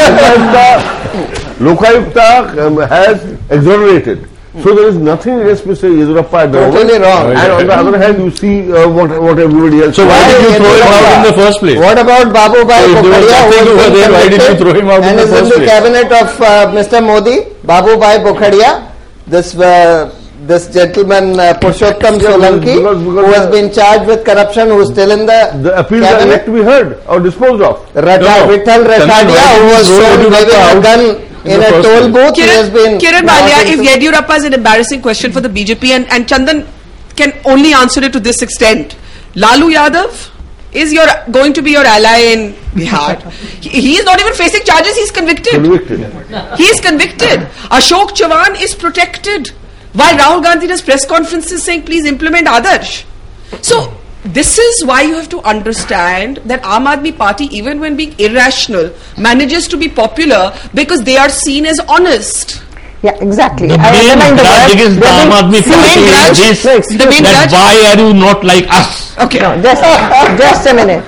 Lokayukta, Lokayukta um, has exonerated. So there is nothing against Mister Yediyurappa at the moment. Totally wrong. And on the other hand, you see uh, what what everybody else. So why Why did you throw him out in the first place? What about Babu Bhai So if there was Bokhadia, nothing who has over been there, why did you convicted throw him out in and the is in first the place? cabinet of uh, Mister Modi? Babu Bhai Bokhadia, this uh, this gentleman uh, Purushottam Yeah, Solanki, because- because who has the- been charged with corruption, who is still in the, The appeals are yet cabinet. to be heard or disposed of. Rata, No, no. Vittal Chandan, Ratadia, why who did was you throw shown Yediyurappa waving a out gun in in the a first toll place? booth, he has Kiran, been Kiran brought Balia, if into- Yediyurappa is an embarrassing question for the B J P, and, and Chandan can only answer it to this extent. Lalu Yadav is your going to be your ally in Bihar. he, he is not even facing charges, he's convicted. Convicted. He is convicted. Ashok Chavan is protected. While Rahul Gandhi does press conferences saying, please implement Adarsh. So, this is why you have to understand that Aam Aadmi Party, even when being irrational, manages to be popular because they are seen as honest. Yeah, exactly. The I main underline the grudge word. against the There Aam will- Aadmi the main Party grudge- is this, no, excuse The main me. that grudge- why are you not like us? Okay. No, just, just a minute.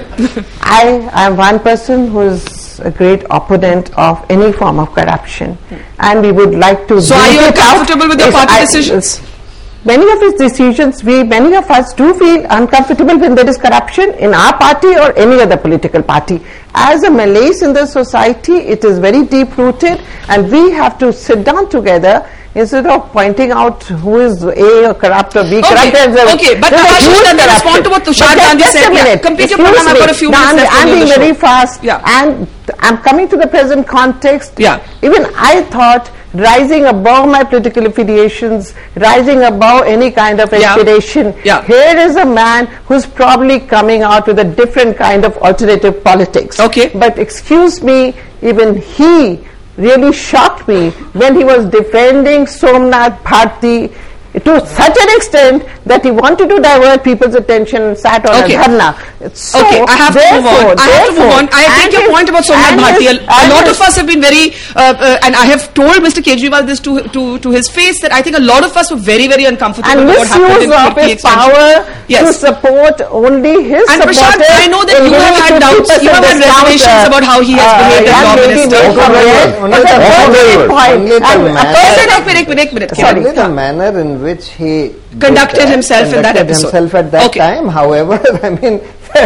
I am one person who is a great opponent of any form of corruption, and we would like to. So are you root it out. uncomfortable with your Yes, party I- decisions? Many of his decisions, we, many of us do feel uncomfortable when there is corruption in our party or any other political party. As a malaise in the society, it is very deep rooted, and we have to sit down together instead of pointing out who is A or corrupt or B Okay, corrupt. There's a- okay, but there's a Ashish, huge let me corruption. respond to what Tushar But just- Gandhi just said. a Yeah, minute. complete your Excuse program, I've me. got a few Now, minutes I'm, left to I'm do being the very show. fast, Yeah. and I'm coming to the present context. Yeah. Even I thought rising above my political affiliations, rising above any kind of Yeah. aspiration, Yeah. here is a man who's probably coming out with a different kind of alternative politics. Okay. But excuse me, even he really shocked me when he was defending Somnath Bharti to such an extent that he wanted to divert people's attention and sat on Okay. a dharna. So, Okay, I have to move therefore- on. I have to move therefore, on. I take and your his- point about Somnath and Bharti. his- A, a and lot his- of us have been very, uh, uh, and I have told Mister Kejriwal this to, to, to his face, that I think a lot of us were very, very uncomfortable and with what happened in misuse of Khirki his extension. power to Yes. support only his And supporters. Prashant, I know that in you have giving had doubts, fifty you have had percent discount, reservations uh, about how he has uh, behaved as young law lady minister. may come here, Only but the that's manner- the point. only the And a manner- person- Ek minute, ek minute, ek minute. Sorry. Only the manner in which he Conducted did, uh, himself in that conducted episode. himself at that Okay. time. However, I mean,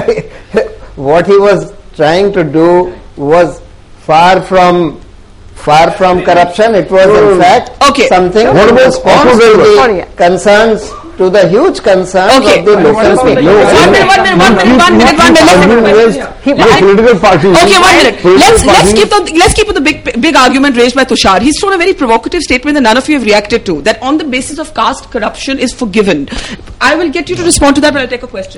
what he was trying to do was far from far from corruption. It was No, in fact Okay. something What in about response auto to driver? Sorry. the concerns, to the huge concerns Okay. of the local Excuse me. people. No, One minute, one minute, one minute, one minute, one minute. Arguing against He- your I- political parties. Okay, one minute. Political Let's let's parties- keep the let's keep with the big big argument raised by Tushar. He's thrown a very provocative statement that none of you have reacted to. That on the basis of caste, corruption is forgiven. I will get you to respond to that, but I'll take a question here.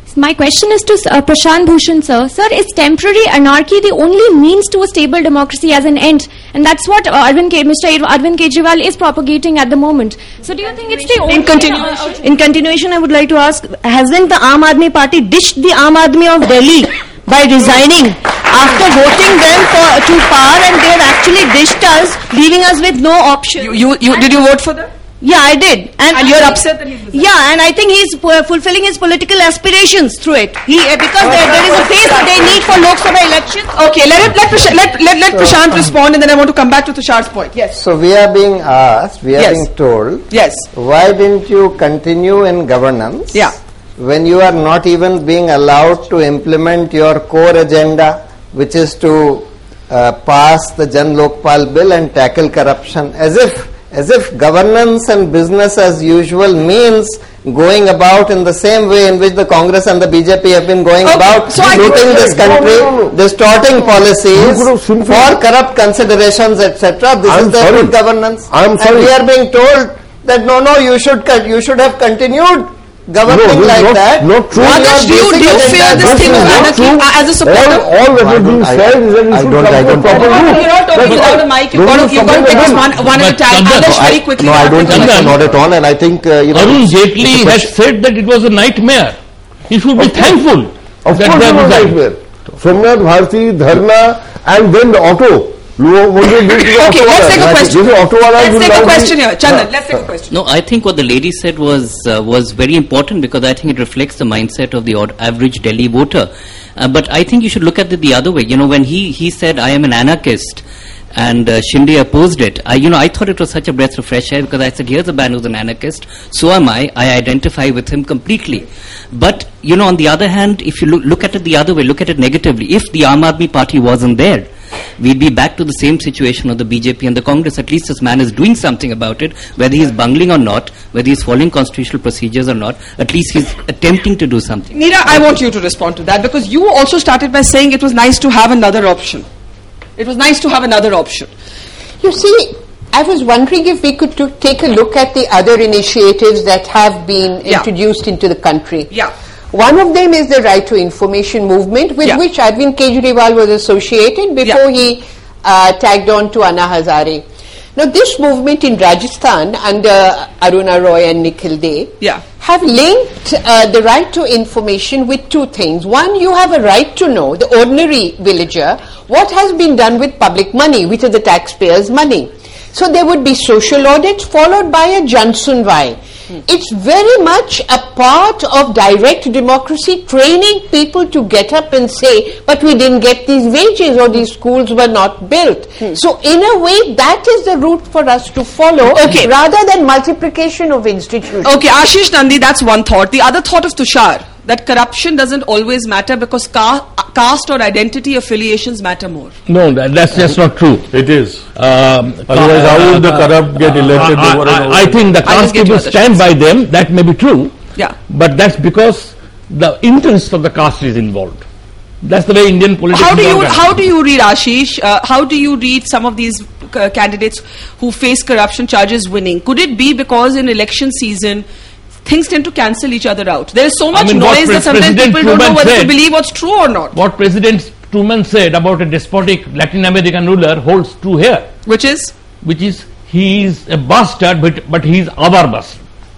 My question is to uh, Prashant Bhushan, sir. Sir, is temporary anarchy the only means to a stable democracy as an end? And that's what uh, Arvind Ke- Mister Arvind Kejriwal is propagating at the moment. So do you think it's the only... In continuation, in continuation, I would like to ask, hasn't the Aam Aadmi Party dished the Aam Aadmi of Delhi by resigning after voting them for, to power, and they have actually dished us, leaving us with no option? You, you, you Did you vote for them? Yeah, I did. And, and you're upset that he's Yeah, and I think he's uh, fulfilling his political aspirations through it. He uh, Because there, there is a phase that they need for Lok Sabha elections. Okay, let it, let, Prashant, let, let, let Prashant respond, and then I want to come back to Tushar's point. Yes. So we are being asked, we are Yes. being told, yes. why didn't you continue in governance yeah. when you are not even being allowed to implement your core agenda, which is to uh, pass the Jan Lokpal bill and tackle corruption, as if as if governance and business as usual means going about in the same way in which the Congress and the B J P have been going okay. about, so looting this country, no, no, no. distorting policies for corrupt considerations, et cetera. This I'm is their sorry. good governance. I'm and sorry. we are being told that no, no, you should you should have continued governing no, like not, that. Not true. Rakesh, do you, do you fear this thing of anarchy as a supporter? All, all that is being said is that you should come to a proper route. You're not talking without a mic. You've got to, you've got to take us one, one at a time. Adarsh, very quickly. No, I don't think so, not at all. And I think, uh, you know... Arun Jaitley has said that it was a nightmare. He should be of thankful. Of course it was a nightmare. Somnath Bharti, Dharna, and then the auto. Okay, let's take a question. Let's take a question here. Chandan, let's take a question. No, I think what the lady said was uh, was very important, because I think it reflects the mindset of the odd, average Delhi voter. Uh, but I think you should look at it the other way. You know, when he, he said, I am an anarchist, and uh, Shinde opposed it, I, you know, I thought it was such a breath of fresh air, because I said, here's a man who's an anarchist, so am I, I identify with him completely. But, you know, on the other hand, if you look, look at it the other way, look at it negatively, if the Aam Aadmi Party wasn't there, we'd be back to the same situation of the B J P and the Congress. At least this man is doing something about it, whether he's bungling or not, whether he's following constitutional procedures or not, at least he's attempting to do something. Meera, I want you to respond to that, because you also started by saying it was nice to have another option. It was nice to have another option. You see, I was wondering if we could to take a look at the other initiatives that have been Yeah. introduced into the country. Yeah. One of them is the Right to Information movement, with Yeah. which Arvind Kejriwal was associated before Yeah. he uh, tagged on to Anna Hazare. Now, this movement in Rajasthan under Aruna Roy and Nikhil Dey Yeah. have linked uh, the right to information with two things. One, you have a right to know, the ordinary villager, what has been done with public money, which is the taxpayers' money. So there would be social audits followed by a Jan Sunwai. It's very much a part of direct democracy, training people to get up and say, but we didn't get these wages, or these schools were not built. So in a way, that is the route for us to follow, Okay. rather than multiplication of institutions. Okay, Ashish Nandi, that's one thought. The other thought of Tushar, that corruption doesn't always matter, because ca- caste or identity affiliations matter more. No, that, that's just not true. It is. Um, Otherwise, how would the corrupt get elected I, over and I, over? I think the I'll caste just get you people other stand shots. by them. That may be true. Yeah. But that's because the interest of the caste is involved. That's the way Indian politics How do is you organized. how do you read Ashish? Uh, how do you read some of these uh, candidates who face corruption charges winning? Could it be because in election season things tend to cancel each other out? There is so much I mean, what noise Pre- that sometimes President people don't know Truman whether to said- believe what's true or not. What President Truman said about a despotic Latin American ruler holds true here. Which is? Which is, he is a bastard, but, but he is our bastard.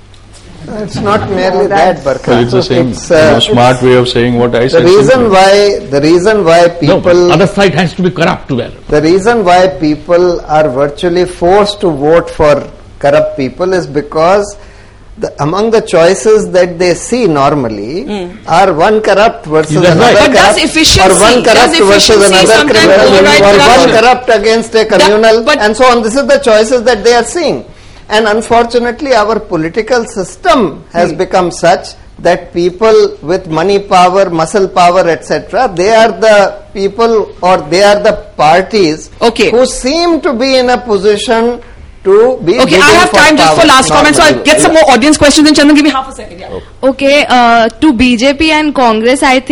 It's not merely that, Barkha. Well, it's the same It's, you know, uh, smart way of saying what I The said. reason simply. why the reason why No, but people other side has to be corrupt well. the reason why people are virtually forced to vote for corrupt people is because the, among the choices that they see normally are one corrupt versus That's another right. But does corrupt, efficiency- or one does corrupt versus efficiency another sometimes criminal, override or one corruption? corrupt against a communal, but- and so on. This is the choices that they are seeing, and unfortunately, our political system has become such that people with money power, muscle power, et cetera, they are the people, or they are the parties Okay. who seem to be in a position to be. Okay, I bidding have time just power, for last comment, so I'll normally. get some more audience questions. And Chandan, give me half a second. Yeah. Okay, uh, to B J P and Congress, I think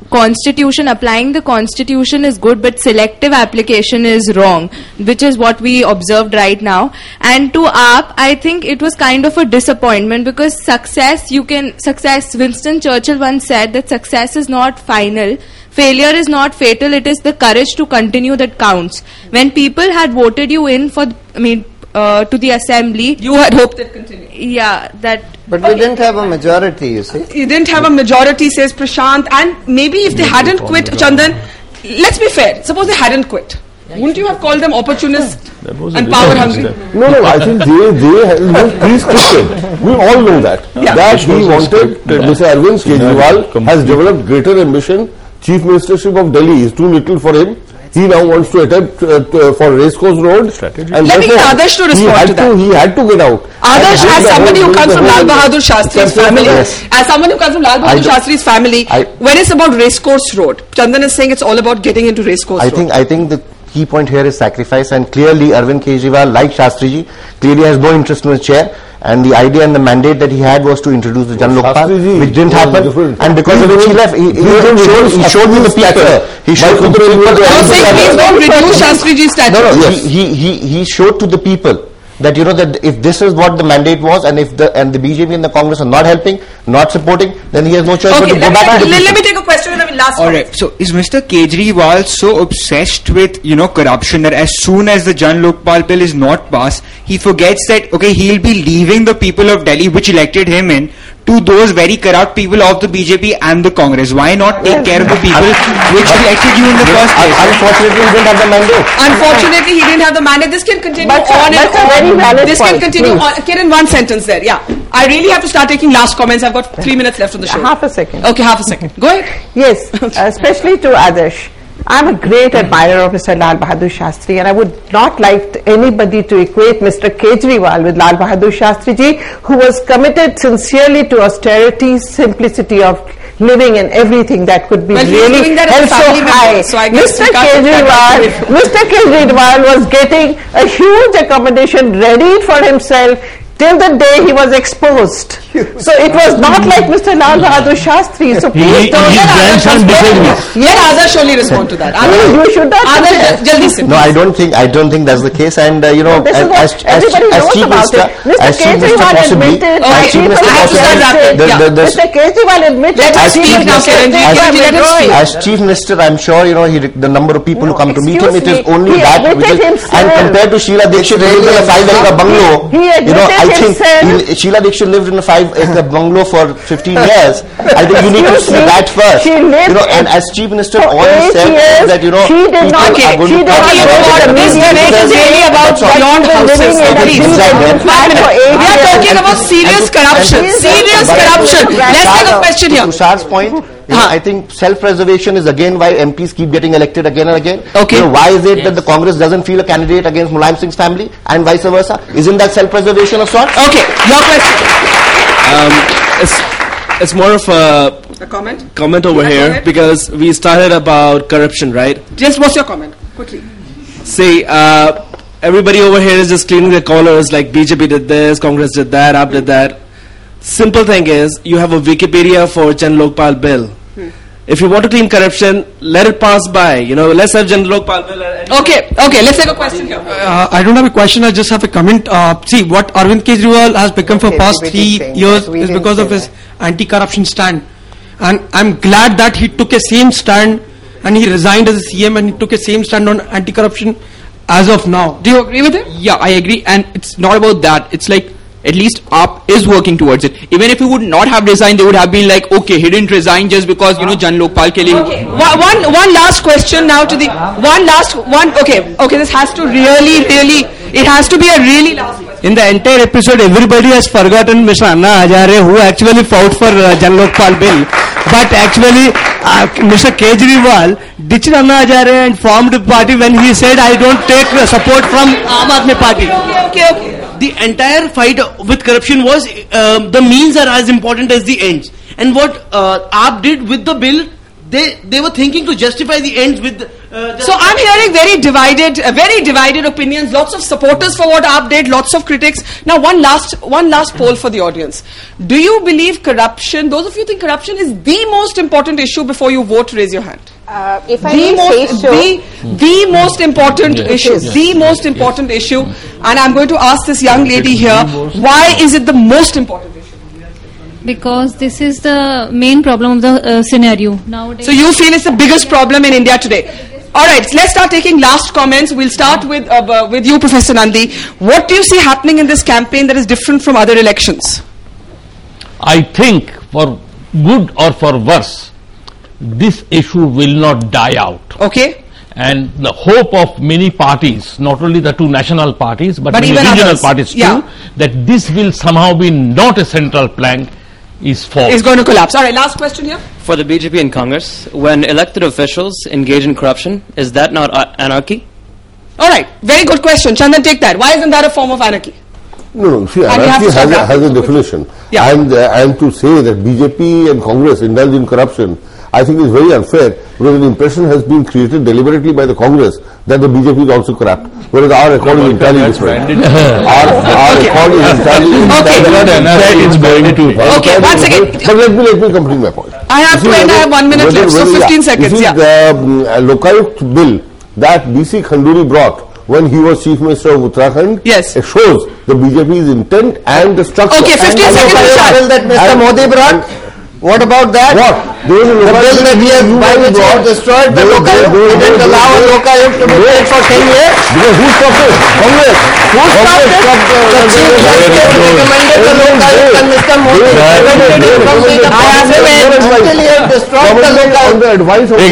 constitution, applying the constitution is good, but selective application is wrong, which is what we observed right now. And to A P, I think it was kind of a disappointment, because success, you can, success, Winston Churchill once said that success is not final, failure is not fatal, it is the courage to continue that counts. When people had voted you in for, I mean, uh, to the assembly, you had hoped it continued. Yeah, that. But we didn't have a majority, you see. You didn't have a majority, says Prashant, and maybe if they hadn't quit, Chandan, let's be fair, suppose they hadn't quit. Wouldn't you have called them opportunists and power hungry? No, no, I think they, they have no pre-scripted. We all know that. Yeah. That he wanted, Mister Arvind Kejriwal has developed greater ambition. Chief Ministership of Delhi is too little for him. He now wants to attempt uh, to, for Racecourse Road. Strategy. And let me get Adarsh to respond to that. To, he had to get out. Adarsh, as somebody who comes from Lal Bahadur Shastri's family, yes. as someone who comes from Lal Bahadur Shastri's family, I, when it's about Racecourse Road, Chandan is saying it's all about getting into Racecourse I Road. Think, I think the key point here is sacrifice, and clearly Arvind Kejriwal, like Shastriji, clearly has no interest in his chair. And the idea and the mandate that he had was to introduce the Jan Lokpal, which didn't happen. And because of which he left, he, he, he, showed, he showed me the people. He showed to the people. I was saying, please don't reduce Shastriji's stature. No, no, yes. he, he, he showed to the people that, you know, that if this is what the mandate was, and if the and the B J P and the Congress are not helping, not supporting, then he has no choice okay, but to go back to the let, people. let me take a question and I will last All right. So is Mister Kejriwal so obsessed with, you know, corruption that as soon as the Jan Lokpal bill is not passed, he forgets that, okay, he'll be leaving the people of Delhi, which elected him in, to those very corrupt people of the B J P and the Congress? Why not take care of the people which elected you in the first place? Unfortunately, he didn't have the mandate. Unfortunately, he didn't have the mandate. This can continue But, on uh, and that's a very on. valid This point, can continue please. on. Kiran, one sentence there. Yeah. I really have to start taking last comments. I've got three minutes left on the show. Half a second. Okay, half a second. Go ahead. Yes, especially to Adarsh. I'm a great admirer of Mister Lal Bahadur Shastri, and I would not like anybody to equate Mister Kejriwal with Lal Bahadur Shastri ji, who was committed sincerely to austerity, simplicity of living, and everything that could be well, really held so high. So I guess Mister Kejriwal, Mister Kejriwal was getting a huge accommodation ready for himself till the day he was exposed. So it was not like Mister Lal Bahadur Shastri. So please He- don't his let grandson Adarsh disagrees. Let Adarsh surely respond to that. Adarsh, You should not Adarsh, compare. jaldi se. No, I don't think I don't think that's the case. And uh, you know, This is as, what as, as, everybody as knows Chief about Minister, it. Mister as Chief Minister Kejriwal possibly, admitted, as Chief people Minister have possibly, said, the- yeah. the- the- Mister Kejriwal admitted Let that us he speak was now, Kiran ji. affected Kiran ji, by let us speak. withdrawing. as Chief Minister, I'm sure you know he, the number of people No, who come to meet him, it is excuse me, only he that. Which admitted is, and himself. compared to Sheila Dikshit, who lived in a five-acre bungalow, He you know, I admitted think himself. he, Sheila Dikshit lived in a five-acre bungalow for fifteen years. I think you need to Excuse see me, that first. she lived You know, and in- as Chief Minister, for all he eight said years, is that you know she did people not- are going she to did come not to go to the This media. debate is really about That's all. beyond People houses. living in a Please. Exactly. flat for eight We are years. talking about serious And to- corruption. and to- Serious but- corruption. to Let's take a Tushar- question here. To Tushar's point, you know, I think self-preservation is again why M Ps keep getting elected again and again. Okay. You know, why is it that the Congress doesn't feel a candidate against Mulayam Singh's family and vice versa? Isn't that self-preservation of sorts? Okay, your question. Um, it's, it's more of a A comment? comment over Yeah, go here ahead. because we started about corruption, right? Just what's your comment? Quickly. See, uh, everybody over here is just cleaning their collars like B J P did this, Congress did that, A P did that. Simple thing is, you have a Wikipedia for Jan Lokpal bill. Hmm. If you want to clean corruption, let it pass by. You know, let's have Jan Lokpal bill. and- Okay, okay, let's take a question here. Uh, I don't have a question, I just have a comment. Uh, see, what Arvind Kejriwal has become for Okay, past we three did say years that. We is didn't because say of his that. anti-corruption stand. And I'm glad that he took a same stand and he resigned as a C M and he took a same stand on anti-corruption as of now. Do you agree with him? Yeah, I agree, and it's not about that. It's like at least A P is working towards it. Even if he would not have resigned, they would have been like, okay, he didn't resign just because, you know, Jan Lokpal ke liye. Okay. One, one, one last question now to the one last one. Okay, okay. This has to really, really. It has to be a really last question. In the entire episode, everybody has forgotten Mister Anna Hazare, who actually fought for uh, Jan Lokpal bill. But actually, uh, Mister Kejriwal ditched Anna Hazare and formed a party when he said, I don't take uh, support from Aam Aadmi Party. Okay, okay. The entire fight with corruption was um, the means are as important as the ends. And what uh, A P did with the bill, they they were thinking to justify the ends with. Uh, so I'm hearing very divided, uh, very divided opinions. Lots of supporters for what Aap did, lots of critics. Now, one last, one last poll for the audience. Do you believe corruption? Those of you think corruption is the most important issue before you vote? Raise your hand. Uh, if I the may most, say so, the, the most important Yes. issue, Yes. the most important issue, and I'm going to ask this young lady here, why is it the most important issue? Because this is the main problem of the uh, scenario nowadays. So you feel it's the biggest problem in India today. All right, so let's start taking last comments. We'll start with uh, uh, with you, Professor Nandi. What do you see happening in this campaign that is different from other elections? I think for good or for worse, this issue will not die out. Okay. And the hope of many parties, not only the two national parties, but, But many even regional others. parties too, Yeah. that this will somehow be not a central plank, is false. Is going to collapse. All right, last question here. For the B J P and Congress, when elected officials engage in corruption, is that not uh, anarchy? All right, very good question. Chandan, take that. Why isn't that a form of anarchy? No, no. See, And we have anarchy to stop has a, that. has a definition. And, uh, and to say that B J P and Congress indulge in corruption, I think is very unfair, because an impression has been created deliberately by the Congress that the B J P is also corrupt, whereas our record is entirely different. our our record is entirely That is going to. Okay, one second. But let me let me complete my point. I have You to see, end. I have one minute whether- left, so whether- fifteen yeah. seconds. You see, Yeah. the um, uh, Lokayukt bill that B C Khanduri brought when he was Chief Minister of Uttarakhand, yes, it shows the B J P's intent and the structure. Okay, fifteen seconds. The bill that Mister Modi brought. What about that? What? The bill that he has, by which he has destroyed the Lokayukt. He didn't allow a Lokayukt to be paid for ten years. Because who stopped it? Congress. Who stopped it? The Chief Justice recommended the Lokayukt and Mister Modi prevented him from being appointed until he had destroyed the Lokayukt. Okay,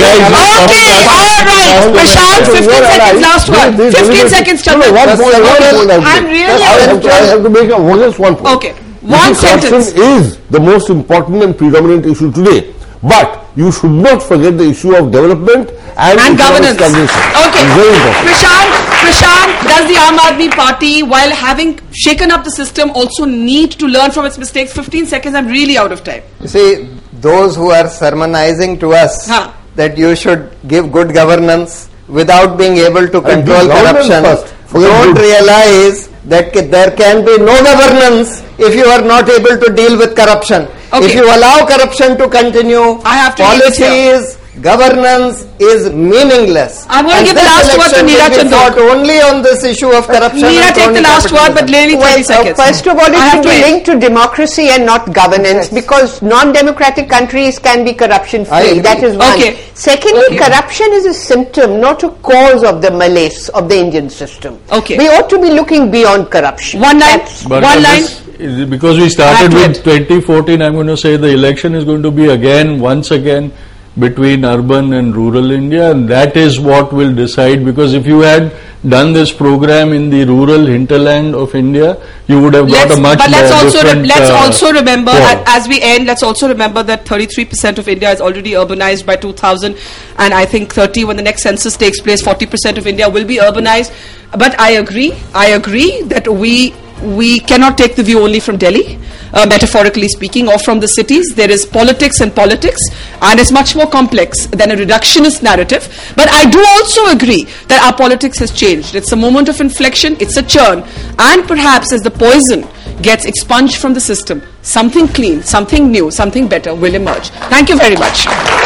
all right. Prashant, fifteen seconds, last one. fifteen seconds, Chandan. One point, one point I I'm have to- really... I have to, I have to make a, just one point. Okay. You One see, corruption sentence. is the most important and predominant issue today. But you should not forget the issue of development and, And economic governance. stagnation. Okay. It's very important. Prashant, Prashant, does the Aam Aadmi Party, while having shaken up the system, also need to learn from its mistakes? fifteen seconds, I'm really out of time. You see, those who are sermonizing to us that you should give good governance without being able to And control give governance corruption first. Forget don't good. realize that ca- there can be no governance if you are not able to deal with corruption. Okay. If you allow corruption to continue, I have to leave it here. policies, governance is meaningless. I'm going to And give the this last word to election Neera will be Chandok. fought only on this issue of corruption. Neera, and take the crony last word, but capitalism. really twenty Well, uh, seconds. first of all, I it have should to be end. linked to democracy and not governance, because non-democratic countries can be I corruption-free. agree. That is one. Okay. Secondly, Okay. corruption is a symptom, not a cause of the malaise of the Indian system. Okay. We ought to be looking beyond corruption. One line. But One uh, line. this is- because we started with twenty fourteen, I'm going to say the election is going to be again, once again, between urban and rural India, and that is what will decide, because if you had done this program in the rural hinterland of India, you would have got Let's, a much but let's more also re- different let's uh, also remember form. a- as we end. Let's also remember that thirty-three percent of India is already urbanized by two thousand, and I think thirty when the next census takes place, forty percent of India will be urbanized. But I agree. I agree that we we cannot take the view only from Delhi, uh, metaphorically speaking, or from the cities. There is politics and politics, and it's much more complex than a reductionist narrative. But I do also agree that our politics has changed. It's a moment of inflection, it's a churn, and perhaps as the poison gets expunged from the system, something clean, something new, something better will emerge. Thank you very much.